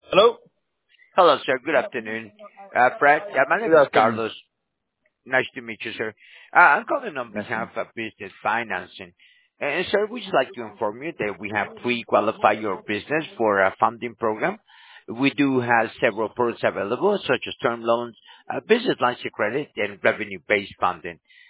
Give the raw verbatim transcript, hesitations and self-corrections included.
Hello? Hello, sir. Good afternoon. Uh, Fred, yeah, my name Good is afternoon. Carlos. Nice to meet you, sir. Uh, I'm calling on Nice to behalf meet of Business Financing. And, sir, we'd just like to inform you that we have pre-qualified your business for a funding program. We do have several products available, such as term loans, uh, business lines of credit, and revenue-based funding.